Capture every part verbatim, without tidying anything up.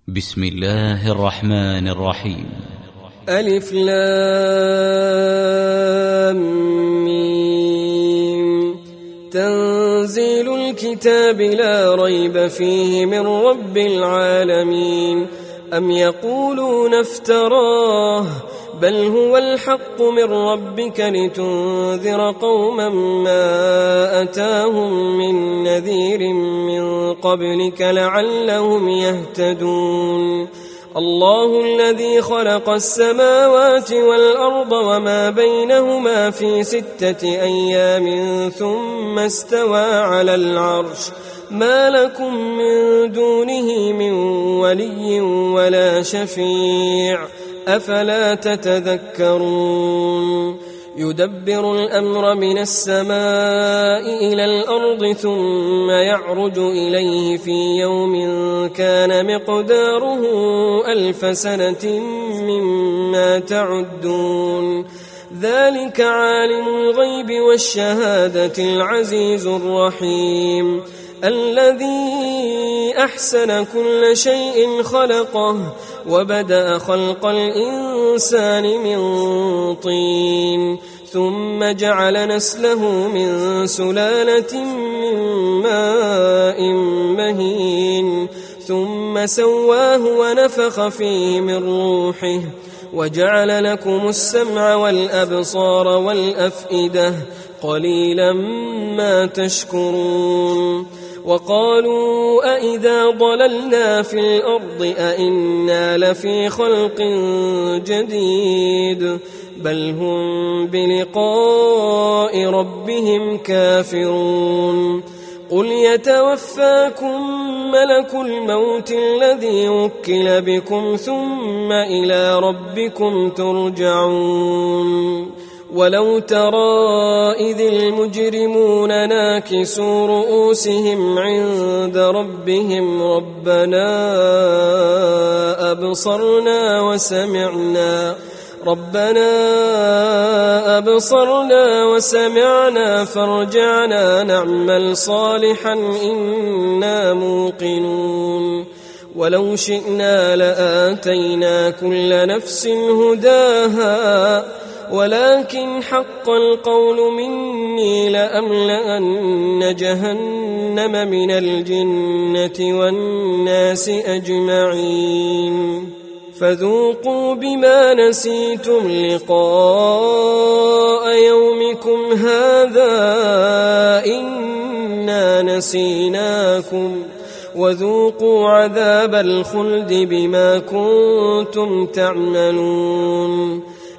بسم الله الرحمن الرحيم. ألف لام ميم. تنزيل الكتاب لا ريب فيه من رب العالمين. أم يقولون افتراه بل هو الحق من ربك لتنذر قوما ما أتاهم من نذير من قبلك لعلهم يهتدون. الله الذي خلق السماوات والأرض وما بينهما في ستة أيام ثم استوى على العرش ما لكم من دونه من ولي ولا شفيع أفلا تتذكرون. يدبر الأمر من السماء إلى الأرض ثم يعرج إليه في يوم كان مقداره ألف سنة مما تعدون. ذلك عالم الغيب والشهادة العزيز الرحيم الذي أحسن كل شيء خلقه وبدأ خلق الإنسان من طين ثم جعل نسله من سلالة من ماء مهين ثم سواه ونفخ فيه من روحه وجعل لكم السمع والأبصار والأفئدة قليلا ما تشكرون. وقالوا أئذا ضللنا في الأرض أئنا لفي خلق جديد بل هم بلقاء ربهم كافرون. قل يتوفاكم ملك الموت الذي وكل بكم ثم إلى ربكم ترجعون. ولو ترى إذ المجرمون ناكسوا رؤوسهم عند ربهم ربنا أبصرنا وسمعنا ربنا أبصرنا وسمعنا فارجعنا نعمل صالحا إنا موقنون. ولو شئنا لآتينا كل نفس هداها ولكن حق القول مني لأملأن جهنم من الجنة والناس أجمعين. فذوقوا بما نسيتم لقاء يومكم هذا إنا نسيناكم وذوقوا عذاب الخلد بما كنتم تعملون.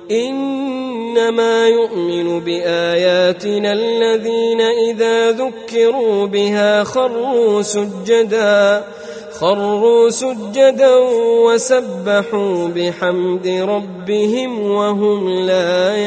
إنما يؤمن بآياتنا الذين إذا ذكروا بها خروا سجدا خروا سجدا وسبحوا بحمد ربهم وهم لا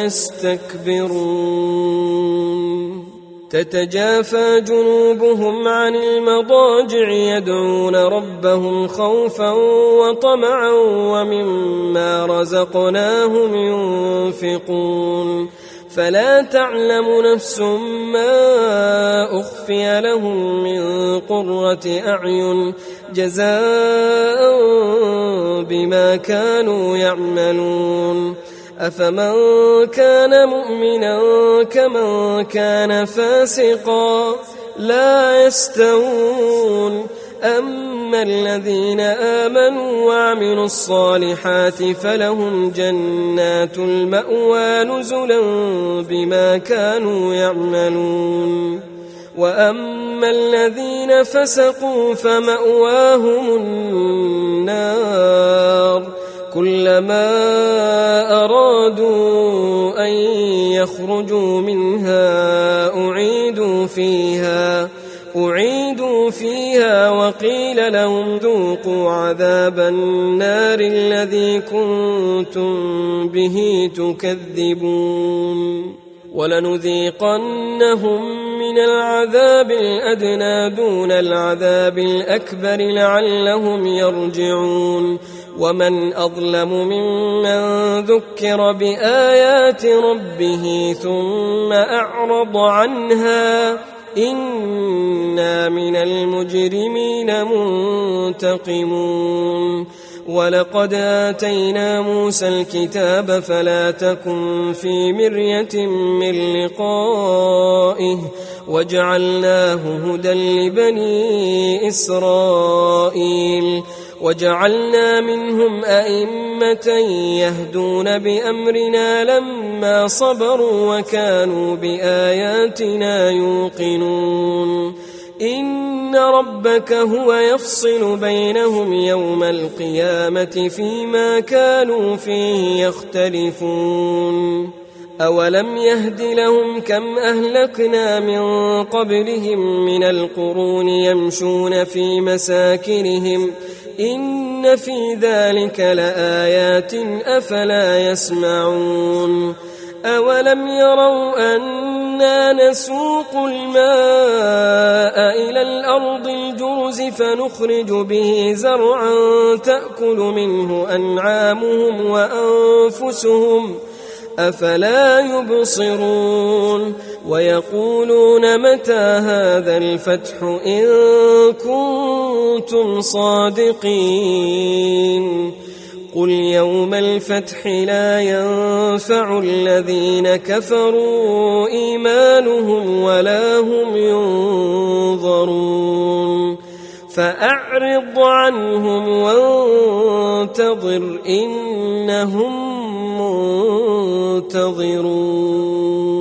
يستكبرون. تتجافى جنوبهم عن المضاجع يدعون ربهم خوفا وطمعا ومما رزقناهم ينفقون. فلا تعلم نفس ما أخفي لهم من قرة أعين جزاء بما كانوا يعملون. أفمن كان مؤمنا كمن كان فاسقا لا يستوون. أما الذين آمنوا وعملوا الصالحات فلهم جنات المأوى نزلا بما كانوا يعملون. وأما الذين فسقوا فمأواهم النار كلما أرادوا أن يخرجوا منها أعيدوا فيها أعيدوا فيها وقيل لهم ذوقوا عذاب النار الذي كنتم به تكذبون. ولنذيقنهم من العذاب الأدنى دون العذاب الأكبر لعلهم يرجعون. ومن أظلم ممن ذكر بآيات ربه ثم أعرض عنها إنا من المجرمين منتقمون ولقد آتينا موسى الكتاب فلا تكن في مرية من لقائه وجعلناه هدى لبني إسرائيل وجعلنا منهم أئمة يهدون بأمرنا لما صبروا وكانوا بآياتنا يوقنون إن ربك هو يفصل بينهم يوم القيامة فيما كانوا فيه يختلفون أولم يهد لهم كم أهلكنا من قبلهم من القرون يمشون في مساكنهم إن في ذلك لآيات أفلا يسمعون أولم يروا أنا نسوق الماء إلى الأرض الجرز فنخرج به زرعا تأكل منه أنعامهم وأنفسهم أفلا يبصرون ويقولون متى هذا الفتح إن كنتم صادقين قل يوم الفتح لا ينفع الذين كفروا إيمانهم ولا هم ينظرون فأعرض عنهم وانتظر إنهم منتظرون.